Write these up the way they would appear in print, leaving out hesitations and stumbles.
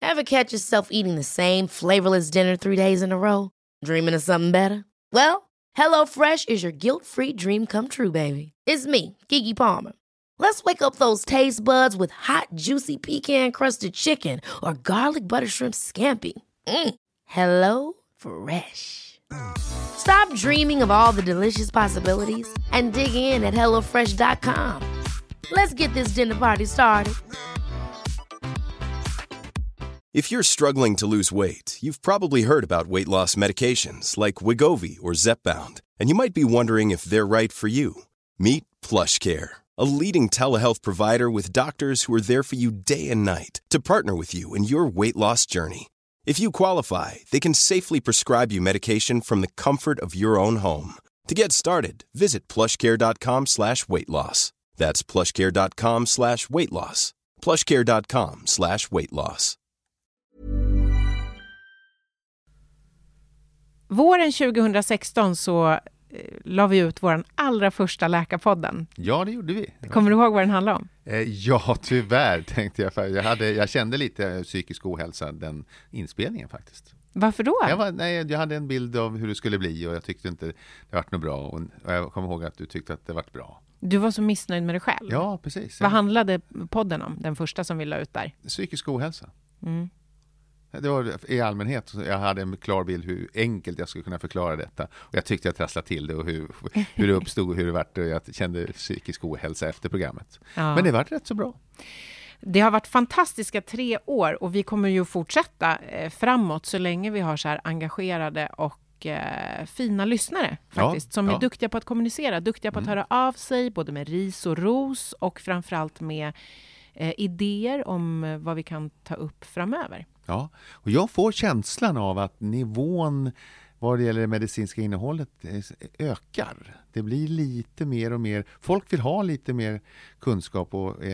Ever catch yourself eating the same flavorless dinner 3 days in a row? Dreaming of something better? Well, HelloFresh is your guilt-free dream come true, baby. It's me, Keke Palmer. Let's wake up those taste buds with hot, juicy pecan-crusted chicken or garlic butter shrimp scampi. Hello Fresh. Stop dreaming of all the delicious possibilities and dig in at HelloFresh.com. Let's get this dinner party started. If you're struggling to lose weight, you've probably heard about weight loss medications like Wegovy or Zepbound, and you might be wondering if they're right for you. Meet PlushCare, a leading telehealth provider with doctors who are there for you day and night to partner with you in your weight loss journey. If you qualify, they can safely prescribe you medication from the comfort of your own home. To get started, visit plushcare.com/weightloss. That's plushcare.com/weightloss. plushcare.com/weightloss. Våren 2016 så la vi ut vår allra första Läkarpodden. Ja, det gjorde vi. Kommer du ihåg vad den handlade om? Ja, tyvärr tänkte jag. Jag kände lite psykisk ohälsa den inspelningen faktiskt. Varför då? Jag hade en bild av hur det skulle bli och jag tyckte inte det varit något bra. Och jag kommer ihåg att du tyckte att det varit bra. Du var så missnöjd med dig själv. Ja, precis. Vad handlade podden om, den första som vi la ut där? Psykisk ohälsa. Det var i allmänhet. Jag hade en klar bild hur enkelt jag skulle kunna förklara detta. Och jag tyckte jag trasslade till det och hur det uppstod och hur det vart. Och jag kände psykisk ohälsa efter programmet. Ja. Men det var rätt så bra. Det har varit fantastiska 3 år och vi kommer ju fortsätta framåt så länge vi har så här engagerade och fina lyssnare faktiskt, som är duktiga på att kommunicera, duktiga på att höra av sig både med ris och ros och framförallt med idéer om vad vi kan ta upp framöver. Ja, och jag får känslan av att nivån vad det gäller det medicinska innehållet ökar. Det blir lite mer och mer. Folk vill ha lite mer kunskap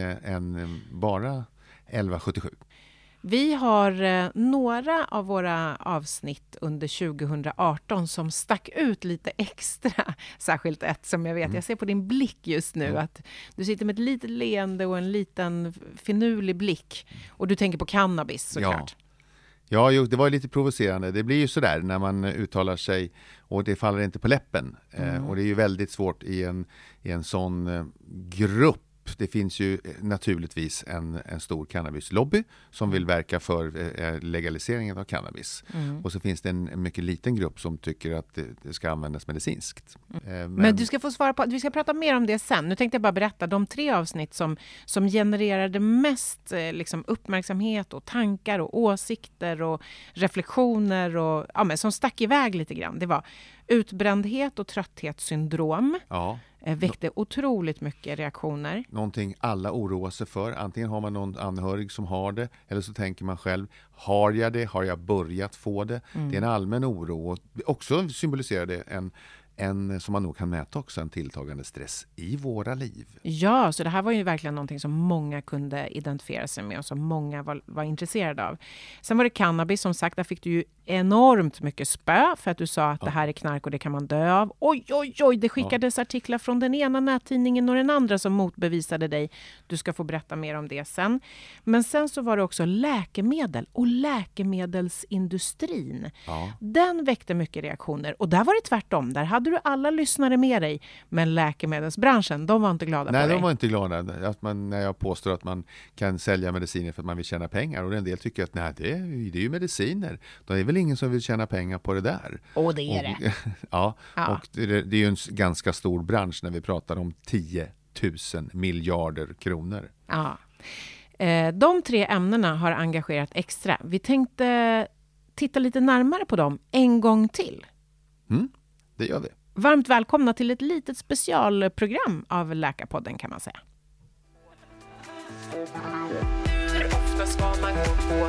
än bara 1177. Vi har några av våra avsnitt under 2018 som stack ut lite extra. Särskilt ett som jag vet, jag ser på din blick just nu att du sitter med ett litet leende och en liten finurlig blick. Och du tänker på cannabis såklart. Ja, det var lite provocerande. Det blir ju sådär när man uttalar sig och det faller inte på läppen. Och det är ju väldigt svårt i en sån grupp. Det finns ju naturligtvis en stor cannabislobby som vill verka för legaliseringen av cannabis. Och så finns det en mycket liten grupp som tycker att det ska användas medicinskt. Men du ska få svara på, vi ska prata mer om det sen. Nu tänkte jag bara berätta de 3 avsnitt som genererade mest liksom uppmärksamhet och tankar och åsikter och reflektioner och men som stack iväg lite grann. Det var utbrändhet och trötthetssyndrom. Ja. Väckte otroligt mycket reaktioner. Någonting alla oroar sig för. Antingen har man någon anhörig som har det eller så tänker man själv, har jag det? Har jag börjat få det? Det är en allmän oro och också symboliserar det en som man nog kan mäta också, en tilltagande stress i våra liv. Ja, så det här var ju verkligen någonting som många kunde identifiera sig med och som många var intresserade av. Sen var det cannabis, som sagt, där fick du ju enormt mycket spö för att du sa att det här är knark och det kan man dö av. Oj, det skickades artiklar från den ena nättidningen och den andra som motbevisade dig. Du ska få berätta mer om det sen. Men sen så var det också läkemedel och läkemedelsindustrin. Ja. Den väckte mycket reaktioner och där var det tvärtom. Där hade du alla lyssnare med dig, men läkemedelsbranschen, de var inte glada på dig. Nej, de var inte glada när jag påstår att man kan sälja mediciner för att man vill tjäna pengar. Och en del tycker att nej, det är ju mediciner. Det är väl ingen som vill tjäna pengar på det där. Och det är det. Ja, och det är ju en ganska stor bransch när vi pratar om 10 000 miljarder kronor. Ja. De 3 ämnena har engagerat extra. Vi tänkte titta lite närmare på dem en gång till. Det gör vi. Varmt välkomna till ett litet specialprogram av Läkarpodden kan man säga. Hur ofta ska man gå på?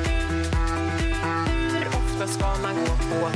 Hur ofta ska man gå på?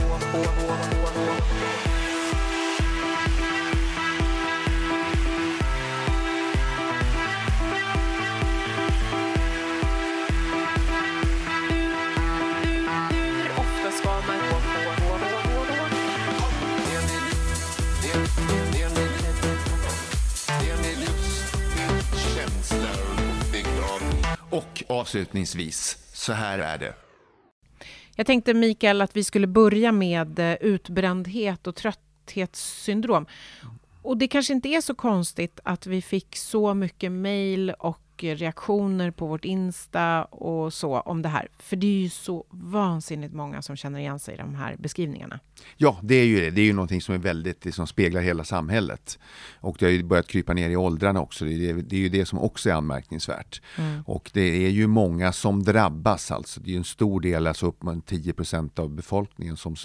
Och avslutningsvis så här är det. Jag tänkte, Mikael, att vi skulle börja med utbrändhet och trötthetssyndrom. Och det kanske inte är så konstigt att vi fick så mycket mejl och reaktioner på vårt Insta och så om det här. För det är ju så vansinnigt många som känner igen sig i de här beskrivningarna. Ja, det är ju det. Det är ju någonting som är väldigt, som speglar hela samhället. Och det har ju börjat krypa ner i åldrarna också. Det är ju det som också är anmärkningsvärt. Och det är ju många som drabbas alltså. Det är ju en stor del, alltså upp mot 10% av befolkningen som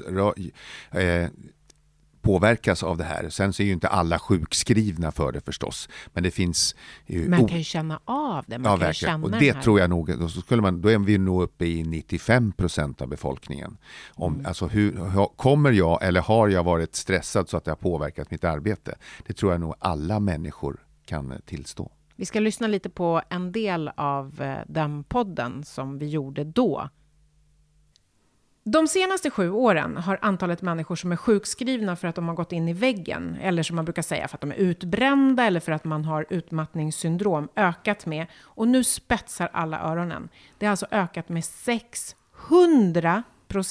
påverkas av det här. Sen så är ju inte alla sjukskrivna för det förstås. Men det finns man kan ju känna av det. Man kan känna och det tror jag nog, då är vi nog uppe i 95% av befolkningen. Alltså kommer jag eller har jag varit stressad så att det har påverkat mitt arbete? Det tror jag nog alla människor kan tillstå. Vi ska lyssna lite på en del av den podden som vi gjorde då. De senaste 7 åren har antalet människor som är sjukskrivna för att de har gått in i väggen, eller som man brukar säga för att de är utbrända eller för att man har utmattningssyndrom, ökat med, och nu spetsar alla öronen. Det har alltså ökat med 600%.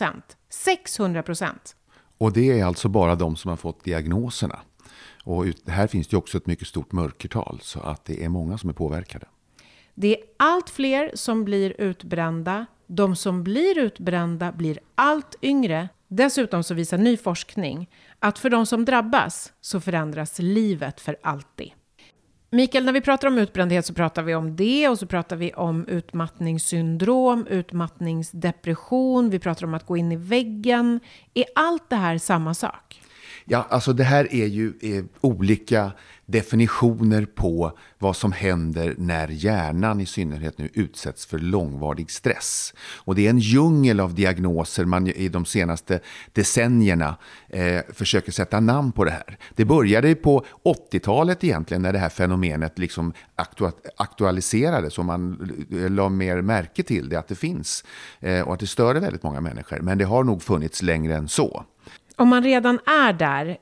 600%! Och det är alltså bara de som har fått diagnoserna. Och här finns det också ett mycket stort mörkertal, så att det är många som är påverkade. Det är allt fler som blir utbrända. De som blir utbrända blir allt yngre. Dessutom så visar ny forskning att för de som drabbas så förändras livet för alltid. Mikael, när vi pratar om utbrändhet så pratar vi om det, och så pratar vi om utmattningssyndrom, utmattningsdepression, vi pratar om att gå in i väggen. Är allt det här samma sak? Ja, alltså det här är ju olika definitioner på vad som händer när hjärnan i synnerhet nu utsätts för långvarig stress. Och det är en djungel av diagnoser man i de senaste decennierna försöker sätta namn på det här. Det började på 80-talet egentligen när det här fenomenet liksom aktualiserades och man la mer märke till det, att det finns och att det störde väldigt många människor. Men det har nog funnits längre än så. Om man redan är där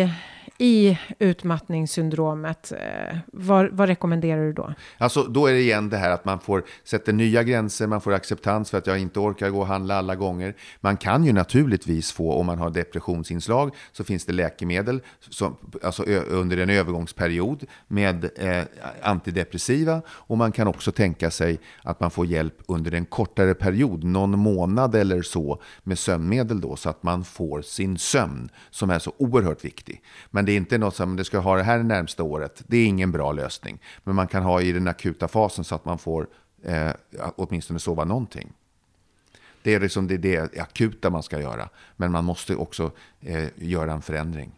i utmattningssyndromet, vad rekommenderar du då? Alltså då är det igen det här att man sätter nya gränser, man får acceptans för att jag inte orkar gå och handla alla gånger. Man kan ju naturligtvis få, om man har depressionsinslag, så finns det läkemedel alltså under en övergångsperiod med antidepressiva, och man kan också tänka sig att man får hjälp under en kortare period, någon månad eller så, med sömnmedel då, så att man får sin sömn som är så oerhört viktig. Men det är inte något som det ska ha det här närmsta året. Det är ingen bra lösning. Men man kan ha i den akuta fasen så att man får åtminstone sova någonting. Det är liksom det akuta man ska göra. Men man måste också göra en förändring.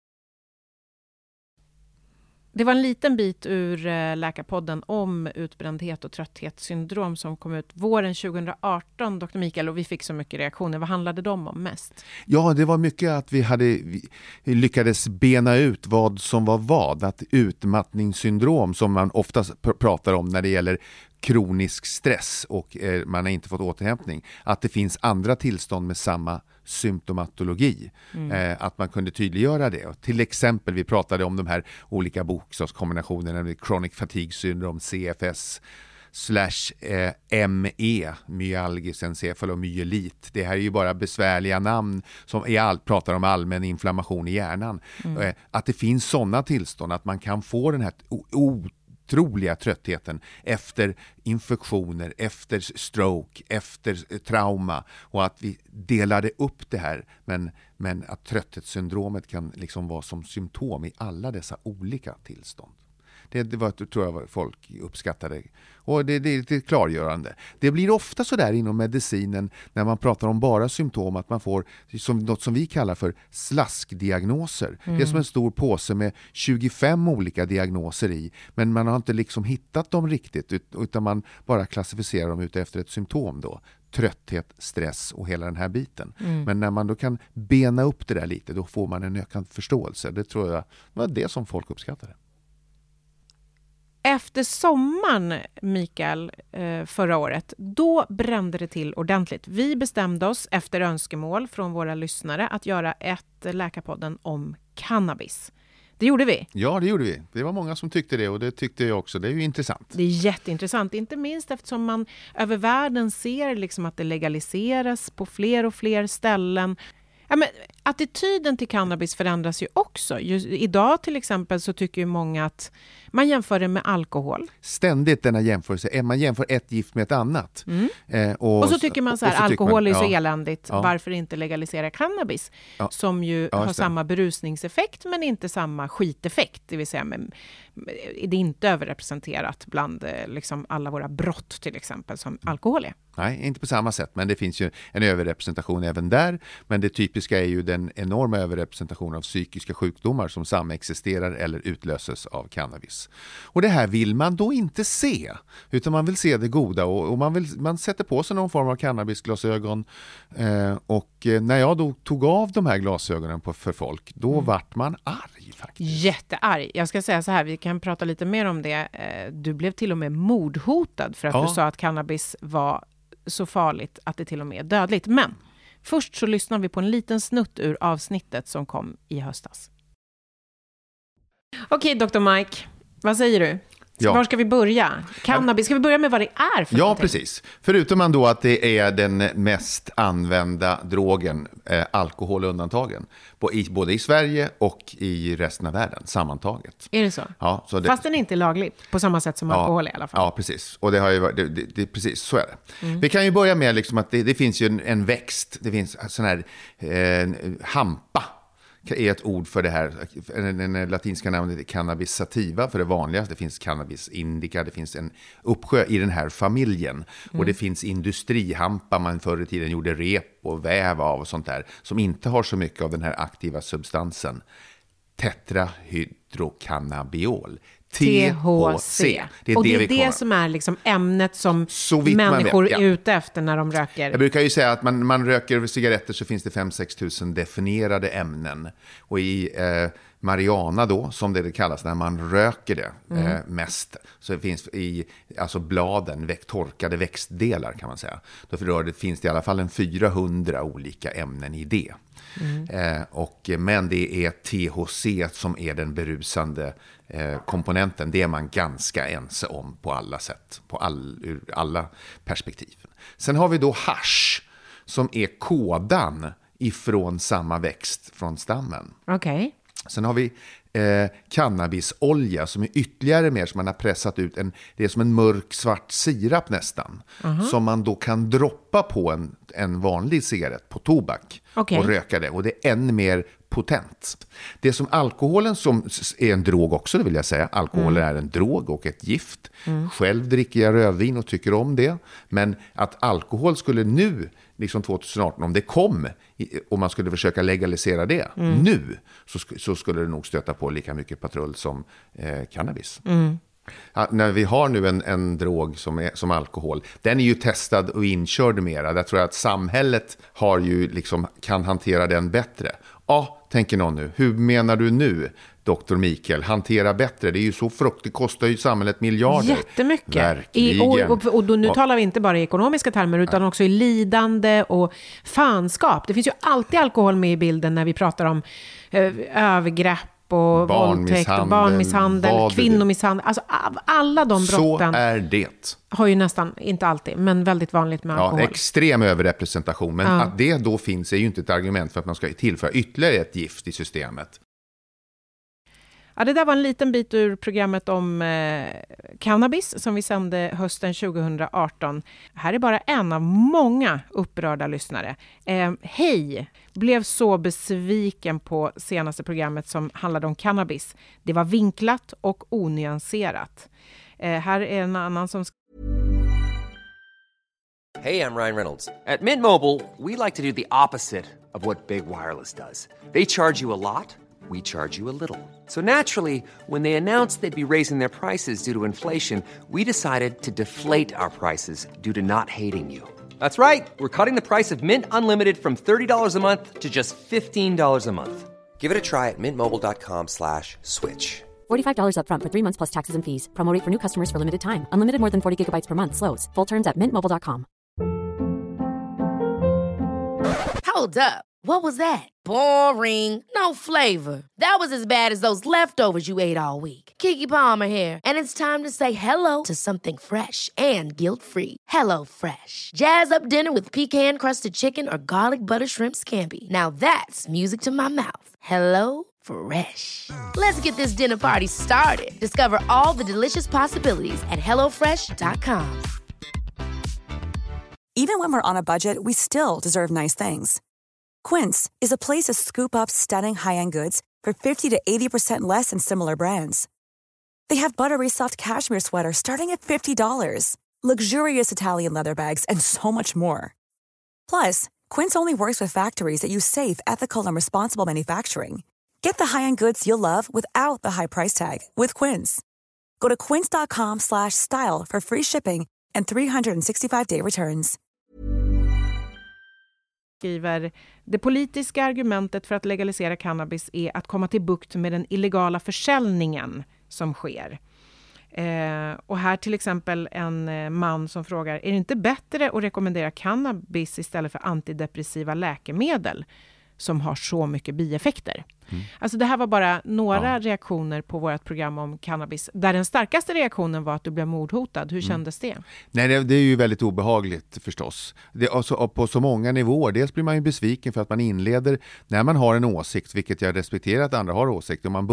Det var en liten bit ur Läkarpodden om utbrändhet och trötthetssyndrom som kom ut våren 2018, Dr. Mikael, och vi fick så mycket reaktioner. Vad handlade de om mest? Ja, det var mycket att vi lyckades bena ut vad som var vad. Att utmattningssyndrom, som man ofta pratar om när det gäller kronisk stress och man har inte fått återhämtning, att det finns andra tillstånd med samma symptomatologi. Att man kunde tydliggöra det. Till exempel, vi pratade om de här olika bokstavskombinationerna, chronic fatigue syndrome, CFS /ME, myalgisk encefalomyelit. Det här är ju bara besvärliga namn som pratar om allmän inflammation i hjärnan. Att det finns sådana tillstånd, att man kan få den här otroliga tröttheten efter infektioner, efter stroke, efter trauma, och att vi delade upp det här, men att trötthetssyndromet kan liksom vara som symptom i alla dessa olika tillstånd. Det tror jag folk uppskattade. Och det är lite klargörande. Det blir ofta så där inom medicinen när man pratar om bara symptom, att man får något som vi kallar för slaskdiagnoser. Det är som en stor påse med 25 olika diagnoser i, men man har inte liksom hittat dem riktigt, utan man bara klassificerar dem ut efter ett symptom då. Trötthet, stress och hela den här biten. Men när man då kan bena upp det där lite, då får man en ökad förståelse. Det tror jag var det som folk uppskattade. Efter sommaren, Mikael, förra året, då brände det till ordentligt. Vi bestämde oss efter önskemål från våra lyssnare att göra ett Läkarpodden om cannabis. Det gjorde vi. Ja, det gjorde vi. Det var många som tyckte det och det tyckte jag också. Det är ju intressant. Det är jätteintressant, inte minst eftersom man över världen ser liksom att det legaliseras på fler och fler ställen. Ja, men attityden till cannabis förändras ju också. Idag till exempel så tycker ju många att man jämför det med alkohol. Ständigt denna jämförelse. Man jämför ett gift med ett annat. Och så tycker man så här, alkohol är så eländigt. Ja. Varför inte legalisera cannabis? Ja. Som ju har samma berusningseffekt men inte samma skiteffekt. Det vill säga, det är inte överrepresenterat bland liksom alla våra brott till exempel som alkohol är. Nej, inte på samma sätt, men det finns ju en överrepresentation även där. Men det typiska är ju den enorma överrepresentationen av psykiska sjukdomar som samexisterar eller utlöses av cannabis. Och det här vill man då inte se, utan man vill se det goda och man sätter på sig någon form av cannabisglasögon. Och när jag då tog av de här glasögonen för folk, då vart man arg faktiskt. Jättearg. Jag ska säga så här, vi kan prata lite mer om det. Du blev till och med mordhotad för att du sa att cannabis var så farligt att det till och med är dödligt. Men först så lyssnar vi på en liten snutt ur avsnittet som kom i höstas. Okej, Dr. Mike. Vad säger du? Ja. Var ska vi börja? Cannabis, ska vi börja med vad det är för någonting? Precis. Förutom man då att det är den mest använda drogen, alkohol undantagen, både i Sverige och i resten av världen sammantaget. Är det så? Ja, så fast den är inte laglig på samma sätt som alkohol i alla fall. Ja, precis. Och det har ju precis, så är det. Vi kan ju börja med liksom att det finns ju en växt, det finns sån här hampa. Är ett ord för det här. Den latinska namnet är cannabis sativa för det vanligaste. Det finns cannabis indica, det finns en uppsjö i den här familjen. Och det finns industrihampa man förr i tiden gjorde rep och väv av och sånt där. Som inte har så mycket av den här aktiva substansen. Tetrahydrocannabiol. THC. Det är det som är liksom ämnet som människor är ute efter när de röker. Jag brukar ju säga att man röker cigaretter så finns det 5-6 tusen definierade ämnen. Och i marijuana då, som det kallas när man röker det mest, så det finns i alltså bladen, torkade växtdelar kan man säga. Då finns det i alla fall 400 olika ämnen i det. Men det är THC som är den berusande komponenten. Det är man ganska ense om på alla sätt, ur alla perspektiv. Sen har vi då hasch som är kådan ifrån samma växt från stammen. Okej. Sen har vi cannabisolja som är ytterligare mer som man har pressat ut. Det är som en mörk svart sirap nästan. Som man då kan droppa på en vanlig cigarett på tobak och röka det. Och det är än mer potent. Det som alkoholen som är en drog också, det vill jag säga. Alkohol är en drog och ett gift. Själv dricker jag rödvin och tycker om det. Men att alkohol skulle nu, liksom 2018, om det kom och man skulle försöka legalisera det nu, så skulle det nog stöta på lika mycket patrull som cannabis. Ja, när vi har nu en drog som alkohol, den är ju testad och inkörd mera. Där tror jag att samhället har ju kan hantera den bättre. Ja, tänker någon nu. Hur menar du nu, Dr. Mikael? Hantera bättre. Det är ju så frukt. Det kostar ju samhället miljarder. Jättemycket. Verkligen. Och då, nu talar vi inte bara i ekonomiska termer utan också i lidande och fanskap. Det finns ju alltid alkohol med i bilden när vi pratar om övergrepp och våldtäkt och barnmisshandel, kvinnomisshandel. Alltså alla de brotten. Så är det. Har ju nästan, inte alltid, men väldigt vanligt med alkohol. Ja, extrem överrepresentation. Men att det då finns är ju inte ett argument för att man ska tillföra ytterligare ett gift i systemet. Ja, det där var en liten bit ur programmet om cannabis som vi sände hösten 2018. Här är bara en av många upprörda lyssnare. Hej! Blev så besviken på senaste programmet som handlade om cannabis. Det var vinklat och onyanserat. Här är en annan som... Hey, I'm Ryan Reynolds. At Mint Mobile, we like to do the opposite of what Big Wireless does. They charge you a lot. We charge you a little. So naturally, when they announced they'd be raising their prices due to inflation, we decided to deflate our prices due to not hating you. That's right. We're cutting the price of Mint Unlimited from $30 a month to just $15 a month. Give it a try at mintmobile.com/switch. $45 up front for 3 months plus taxes and fees. Promo rate for new customers for limited time. Unlimited more than 40 gigabytes per month. Slows full terms at mintmobile.com. Hold up. What was that? Boring. No flavor. That was as bad as those leftovers you ate all week. Keke Palmer here. And it's time to say hello to something fresh and guilt-free. Hello Fresh. Jazz up dinner with pecan-crusted chicken or garlic butter shrimp scampi. Now that's music to my mouth. Hello Fresh. Let's get this dinner party started. Discover all the delicious possibilities at hellofresh.com. Even when we're on a budget, we still deserve nice things. Quince is a place to scoop up stunning high-end goods for 50 to 80% less than similar brands. They have buttery soft cashmere sweaters starting at $50, luxurious Italian leather bags, and so much more. Plus, Quince only works with factories that use safe, ethical, and responsible manufacturing. Get the high-end goods you'll love without the high price tag with Quince. Go to quince.com/style for free shipping and 365-day returns. Det politiska argumentet för att legalisera cannabis är att komma till bukt med den illegala försäljningen som sker. Och här till exempel en man som frågar, är det inte bättre att rekommendera cannabis istället för antidepressiva läkemedel som har så mycket bieffekter? Alltså det här var bara några reaktioner på vårt program om cannabis. Där den starkaste reaktionen var att du blev mordhotad. Hur kändes det? Nej, det är ju väldigt obehagligt förstås. Alltså, på så många nivåer. Dels blir man ju besviken för att man inleder, när man har en åsikt, vilket jag respekterar att andra har åsikt, och man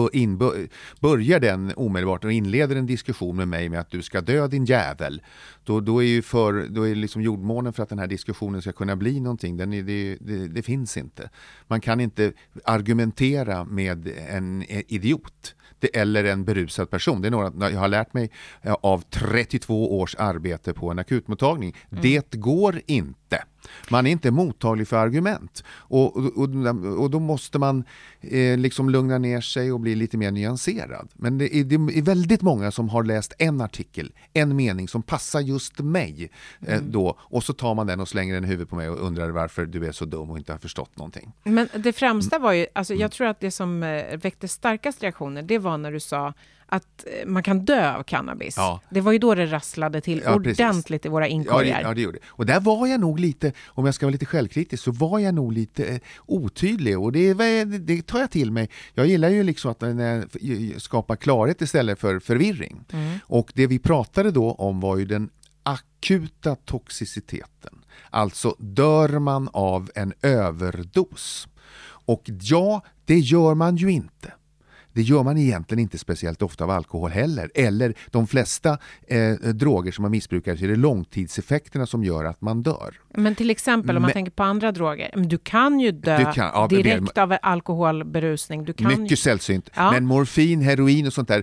börjar den omedelbart och inleder en diskussion med mig med att du ska dö din jävel. Då är liksom jordmånen för att den här diskussionen ska kunna bli någonting. Det finns inte. Man kan inte argumentera med en idiot eller en berusad person. Det är några jag har lärt mig av 32 års arbete på en akutmottagning. Det går inte. Man är inte mottaglig för argument. Och då måste man liksom lugna ner sig och bli lite mer nyanserad. Men det är väldigt många som har läst en artikel, en mening som passar just mig då. Och så tar man den och slänger den i huvudet på mig och undrar varför du är så dum och inte har förstått någonting. Men det främsta var ju, alltså jag tror att det som väckte starkast reaktioner, det var när du sa att man kan dö av cannabis. Ja. Det var ju då det rasslade till ordentligt i våra inkorgar. Ja, det gjorde det. Och där var jag nog lite, om jag ska vara lite självkritisk, så var jag nog lite otydlig. Och det tar jag till mig. Jag gillar ju liksom att skapa klarhet istället för förvirring. Och det vi pratade då om var ju den akuta toxiciteten. Alltså dör man av en överdos. Och ja, det gör man ju inte. Det gör man egentligen inte speciellt ofta av alkohol heller. Eller de flesta droger som man missbrukar, så är det långtidseffekterna som gör att man dör. Men till exempel om man tänker på andra droger. Du kan ju dö direkt av alkoholberusning. Mycket sällsynt. Ja. Men morfin, heroin och sånt där,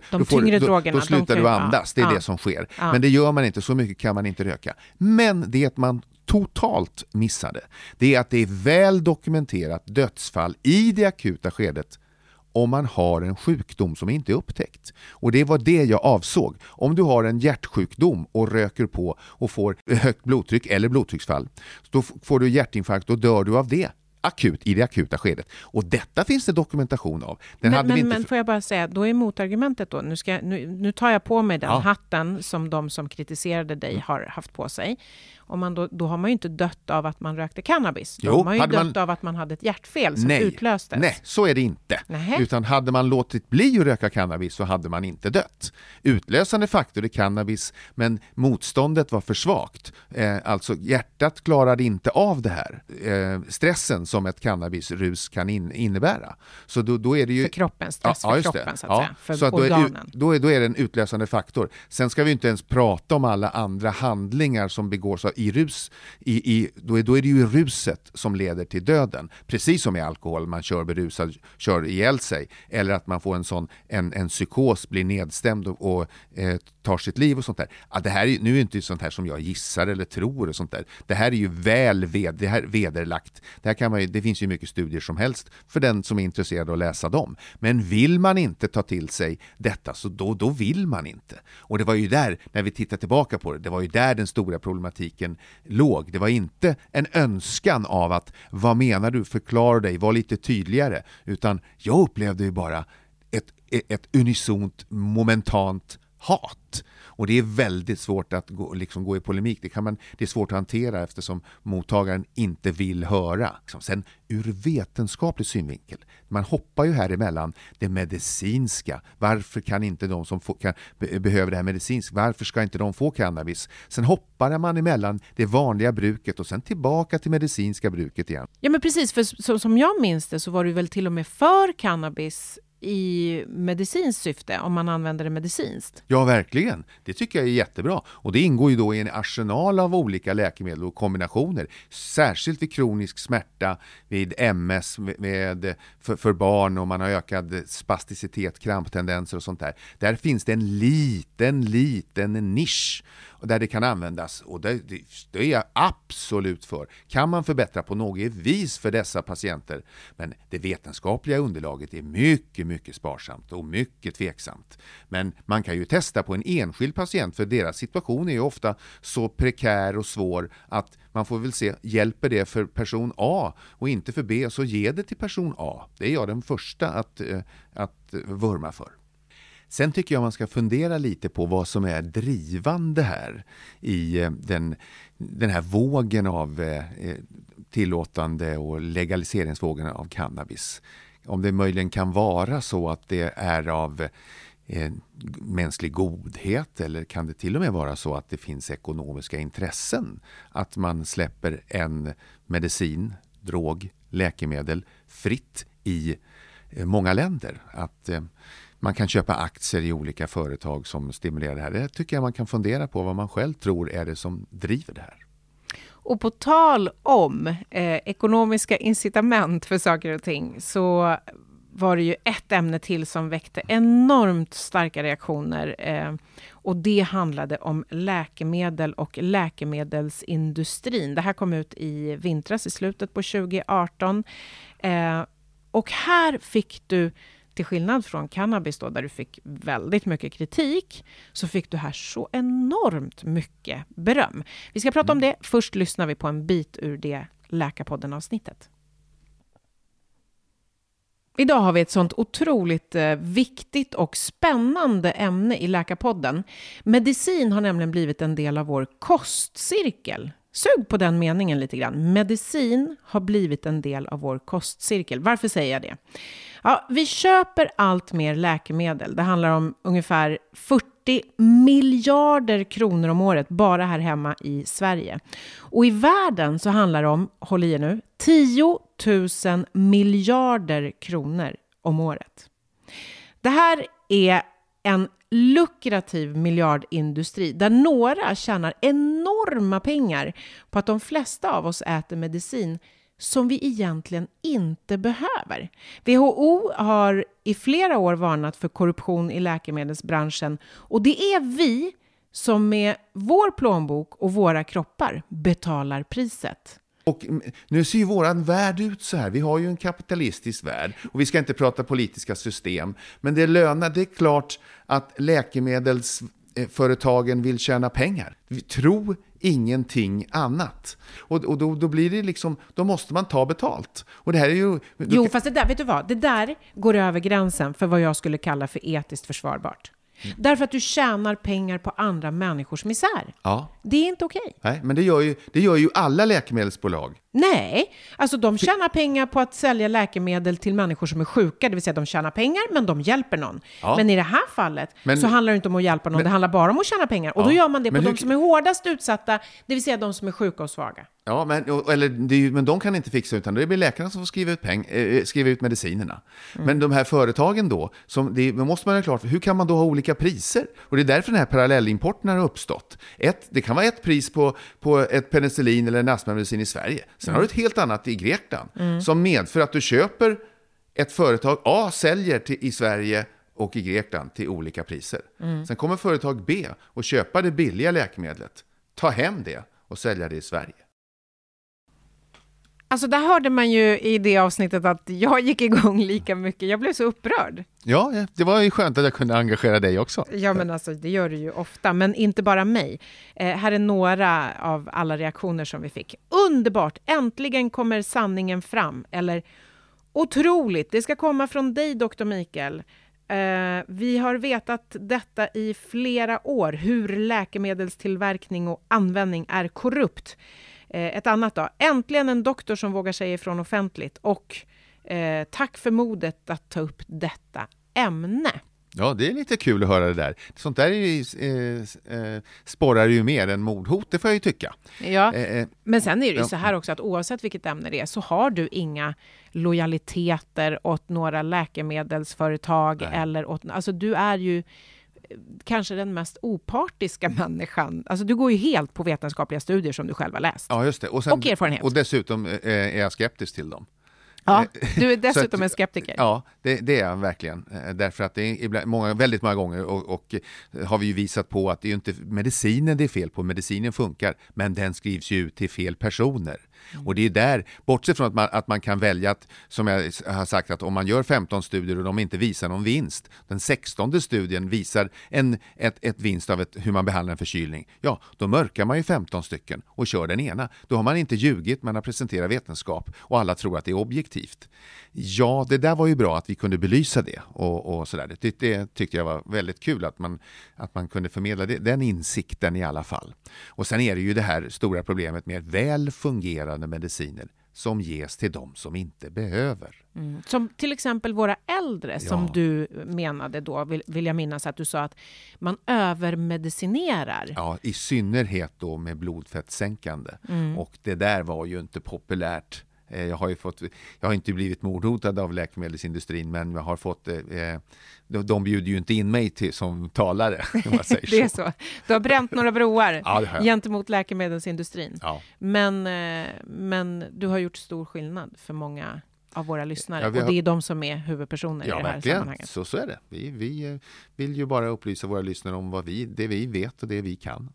då slutar du andas. Det är det som sker. Ja. Men det gör man inte. Så mycket kan man inte röka. Men det att man totalt missade, det är att det är väl dokumenterat dödsfall i det akuta skedet om man har en sjukdom som inte är upptäckt. Och det var det jag avsåg. Om du har en hjärtsjukdom och röker på och får högt blodtryck eller blodtrycksfall, då får du hjärtinfarkt och dör du av det. I det akuta skedet. Och detta finns det dokumentation av. Men får jag bara säga, då är motargumentet då, nu tar jag på mig den hatten som de som kritiserade dig har haft på sig. Och då har man ju inte dött av att man rökte cannabis. Då har man ju dött av att man hade ett hjärtfel som utlöstes. Nej, så är det inte. Nähe. Utan hade man låtit bli att röka cannabis så hade man inte dött. Utlösande faktor är cannabis, men motståndet var för svagt. Alltså hjärtat klarade inte av det här. Stressen som ett cannabisrus kan innebära. Så då är det ju... För kroppen, stress för kroppen så att säga. För så organen. Då är det en utlösande faktor. Sen ska vi inte ens prata om alla andra handlingar som begås i rus. Då är det ju ruset som leder till döden. Precis som i alkohol, man kör ihjäl sig. Eller att man får en psykos, blir nedstämd och tar sitt liv och sånt där. Det här är nu inte sånt här som jag gissar eller tror och sånt där. Det här är ju vederlagt. Det finns ju mycket studier som helst för den som är intresserad av att läsa dem. Men vill man inte ta till sig detta, så då vill man inte. Och det var ju där, när vi tittar tillbaka på det var ju där den stora problematiken låg. Det var inte en önskan av att, vad menar du, förklara dig, var lite tydligare. Utan jag upplevde ju bara ett unisont, momentant hat. Och det är väldigt svårt att gå i polemik. Det är svårt att hantera eftersom mottagaren inte vill höra. Sen ur vetenskaplig synvinkel, man hoppar ju här emellan det medicinska. Varför kan inte de som behöver det här medicinskt, varför ska inte de få cannabis? Sen hoppar man emellan det vanliga bruket och sen tillbaka till medicinska bruket igen. Ja, men precis, för som jag minns det så var det väl till och med för cannabis i medicinskt syfte, om man använder det medicinskt. Ja, verkligen. Det tycker jag är jättebra. Och det ingår ju då i en arsenal av olika läkemedel och kombinationer. Särskilt vid kronisk smärta, vid MS, för barn, och man har ökad spasticitet, kramptendenser och sånt där. Där finns det en liten nisch där det kan användas, och det är jag absolut för. Kan man förbättra på något vis för dessa patienter, men det vetenskapliga underlaget är mycket sparsamt och mycket tveksamt. Men man kan ju testa på en enskild patient, för deras situation är ju ofta så prekär och svår att man får väl se, hjälper det för person A och inte för B, så ge det till person A. Det är jag den första att vurma för. Sen tycker jag man ska fundera lite på vad som är drivande här i den här vågen av tillåtande och legaliseringsvågen av cannabis. Om det möjligen kan vara så att det är av mänsklig godhet, eller kan det till och med vara så att det finns ekonomiska intressen att man släpper en medicin, drog, läkemedel fritt i många länder, att man kan köpa aktier i olika företag som stimulerar det här. Det tycker jag man kan fundera på, vad man själv tror är det som driver det här. Och på tal om ekonomiska incitament för saker och ting, så var det ju ett ämne till som väckte enormt starka reaktioner. Och det handlade om läkemedel och läkemedelsindustrin. Det här kom ut i vintras, i slutet på 2018. Och här fick du, till skillnad från cannabis då, där du fick väldigt mycket kritik, så fick du här så enormt mycket beröm. Vi ska prata om det. Först lyssnar vi på en bit ur det Läkarpodden-avsnittet. Idag har vi ett sånt otroligt viktigt och spännande ämne i Läkarpodden. Medicin har nämligen blivit en del av vår kostcirkel. Sug på den meningen lite grann. Medicin har blivit en del av vår kostcirkel. Varför säger jag det? Ja, vi köper allt mer läkemedel. Det handlar om ungefär 40 miljarder kronor om året bara här hemma i Sverige. Och i världen så handlar det om, håll i nu, 10 000 miljarder kronor om året. Det här är en lukrativ miljardindustri där några tjänar enorma pengar på att de flesta av oss äter medicin som vi egentligen inte behöver. WHO har i flera år varnat för korruption i läkemedelsbranschen, och det är vi som med vår plånbok och våra kroppar betalar priset. Och nu ser ju våran värld ut så här. Vi har ju en kapitalistisk värld och vi ska inte prata politiska system. Men det är klart att läkemedelsföretagen vill tjäna pengar. Vi tror ingenting annat. Och då blir det liksom, då måste man ta betalt. Och det här är ju... Fast det där, vet du vad? Det där går över gränsen för vad jag skulle kalla för etiskt försvarbart. Därför att du tjänar pengar på andra människors misär. Ja. Det är inte okej. Nej, men det gör ju alla läkemedelsbolag. Nej, alltså de tjänar pengar på att sälja läkemedel till människor som är sjuka. Det vill säga de tjänar pengar, men de hjälper någon. Ja. Men i det här fallet så handlar det inte om att hjälpa någon. Det handlar bara om att tjäna pengar. Och då gör man det på de som är hårdast utsatta. Det vill säga de som är sjuka och svaga. Ja, men de kan inte fixa, utan det blir läkarna som får skriva ut medicinerna. Men de här företagen då, det måste man ha klart för, hur kan man då ha olika priser? Och det är därför den här parallellimporten har uppstått. Det kan vara ett pris på ett penicillin eller en astmamedicin i Sverige. Sen har du ett helt annat i Grekland som medför att du köper ett företag A säljer i Sverige och i Grekland till olika priser. Sen kommer företag B och köpa det billiga läkemedlet, ta hem det och sälja det i Sverige. Alltså där hörde man ju i det avsnittet att jag gick igång lika mycket. Jag blev så upprörd. Ja, det var ju skönt att jag kunde engagera dig också. Ja, men alltså det gör du ju ofta. Men inte bara mig. Här är några av alla reaktioner som vi fick. Underbart! Äntligen kommer sanningen fram. Eller otroligt! Det ska komma från dig, Dr. Mikael. Vi har vetat detta i flera år, hur läkemedelstillverkning och användning är korrupt. Ett annat då. Äntligen en doktor som vågar säga ifrån offentligt. Och tack för modet att ta upp detta ämne. Ja, det är lite kul att höra det där. Sånt där sporrar ju mer än mordhot, det får jag ju tycka. Ja, men sen är det ju så här också att oavsett vilket ämne det är så har du inga lojaliteter åt några läkemedelsföretag. Eller åt, alltså du är ju kanske den mest opartiska människan. Alltså du går ju helt på vetenskapliga studier som du själv har läst. Ja, just det. Och erfarenhet. Och dessutom är jag skeptisk till dem. Ja, du är dessutom en skeptiker. Ja, det är jag verkligen. Därför att det är väldigt många gånger och har vi ju visat på att det är ju inte medicinen det är fel på. Medicinen funkar, men den skrivs ju ut till fel personer. Och det är där, bortsett från att man kan välja att, som jag har sagt, att om man gör 15 studier och de inte visar någon vinst, den 16:e studien visar ett vinst av hur man behandlar en förkylning, ja, då mörkar man ju 15 stycken och kör den ena. Då har man inte ljugit, man har presenterat vetenskap och alla tror att det är objektivt. Ja, det där var ju bra att vi kunde belysa det och sådär. Det tyckte jag var väldigt kul att man kunde förmedla den insikten i alla fall. Och sen är det ju det här stora problemet med väl fungerande mediciner som ges till dem som inte behöver. Som till exempel våra äldre som du menade då, vill jag minnas att du sa att man övermedicinerar. Ja, i synnerhet då med blodfettsänkande. Och det där var ju inte populärt. Jag har inte blivit mordhotad av läkemedelsindustrin, men jag har fått de bjuder ju inte in mig som talare, om man säger det är så. Du har bränt några broar gentemot läkemedelsindustrin. Ja. Men du har gjort stor skillnad för många av våra lyssnare. Och det är de som är huvudpersoner i det här verkligen. Sammanhanget. Så är det. Vi vill ju bara upplysa våra lyssnare om det vi vet och det vi kan.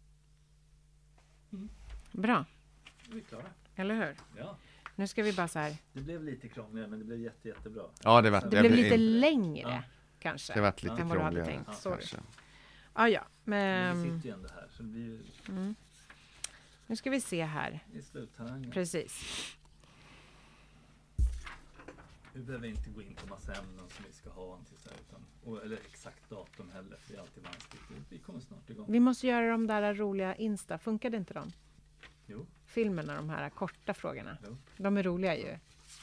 Bra. Vi är klara. Eller hur? Ja. Nu ska vi bara så här. Det blev lite krångligare, men det blev jättebra. Ja, det blev lite längre kanske. Det var lite än vad du hade krångligare. tänkt. Ja. Men vi sitter ju ändå här, så det blir Nu ska vi se här. i slutharangen. Precis. Vi behöver inte gå in på massa ämnen som vi ska ha eller exakt datum heller, för det är alltid vanskligt. Vi kommer snart igång. Vi måste göra de där roliga Insta. Funkar det inte de? Jo. Filmerna, de här korta frågorna. Jo. De är roliga ju.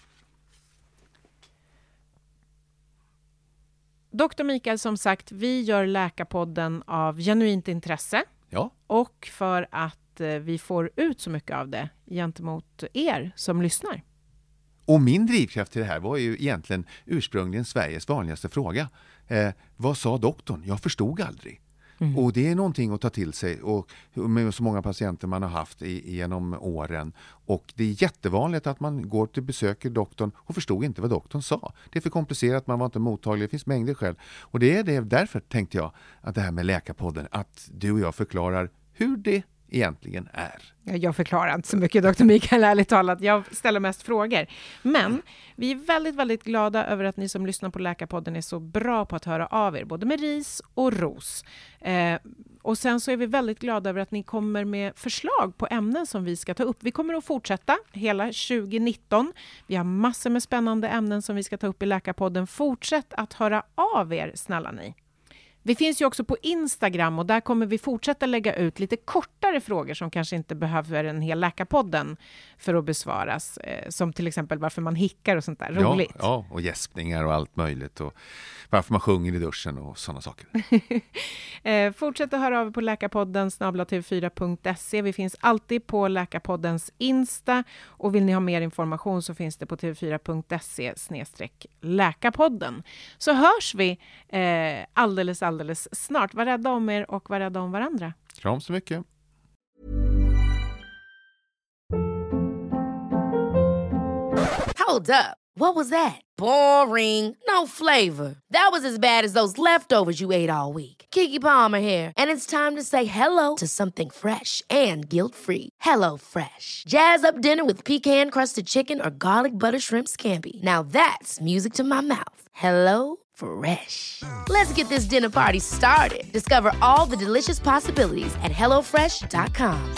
Dr. Mikael, som sagt, vi gör Läkarpodden av genuint intresse. Ja. Och för att vi får ut så mycket av det gentemot er som lyssnar. Och min drivkraft till det här var ju egentligen ursprungligen Sveriges vanligaste fråga. Vad sa doktorn? Jag förstod aldrig. Och det är någonting att ta till sig och med så många patienter man har haft genom åren. Och det är jättevanligt att man går till besöker doktorn och förstod inte vad doktorn sa. Det är för komplicerat, man var inte mottaglig, det finns mängder själv. Och det är därför tänkte jag att det här med Läkarpodden, att du och jag förklarar hur det egentligen är. Jag förklarar inte så mycket, Dr. Mikael, ärligt talat. Jag ställer mest frågor. Men vi är väldigt, väldigt glada över att ni som lyssnar på Läkarpodden är så bra på att höra av er, både med ris och ros. Och sen så är vi väldigt glada över att ni kommer med förslag på ämnen som vi ska ta upp. Vi kommer att fortsätta hela 2019. Vi har massor med spännande ämnen som vi ska ta upp i Läkarpodden. Fortsätt att höra av er, snälla ni. Vi finns ju också på Instagram och där kommer vi fortsätta lägga ut lite kortare frågor som kanske inte behöver en hel Läkarpodden för att besvaras. Som till exempel varför man hickar och sånt där. Roligt. Ja, och gäspningar och allt möjligt. Och varför man sjunger i duschen och sådana saker. Fortsätt att höra av er på Läkarpodden @tv4.se. Vi finns alltid på Läkarpoddens Insta. Och vill ni ha mer information så finns det på tv4.se/Läkarpodden. Så hörs vi alldeles snart. Var rädda om er och var rädda om varandra. Kram så mycket. Hold up. What was that? Boring. No flavor. That was as bad as those leftovers you ate all week. Keke Palmer here, and it's time to say hello to something fresh and guilt-free. Hello Fresh. Jazz up dinner with pecan-crusted chicken or garlic butter shrimp scampi. Now that's music to my mouth. Hello Fresh. Let's get this dinner party started. Discover all the delicious possibilities at hellofresh.com.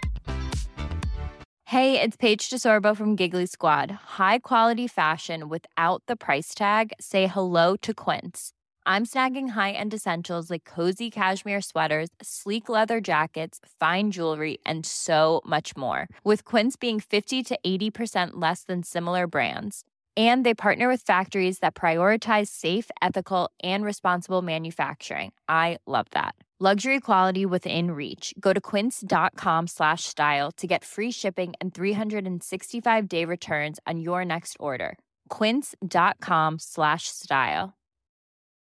Hey, it's Paige DeSorbo from Giggly Squad. High quality fashion without the price tag. Say hello to Quince. I'm snagging high-end essentials like cozy cashmere sweaters, sleek leather jackets, fine jewelry, and so much more. With Quince being 50 to 80% less than similar brands. And they partner with factories that prioritize safe, ethical, and responsible manufacturing. I love that. Luxury quality within reach. Go to quince.com/style to get free shipping and 365-day returns on your next order. Quince.com/style.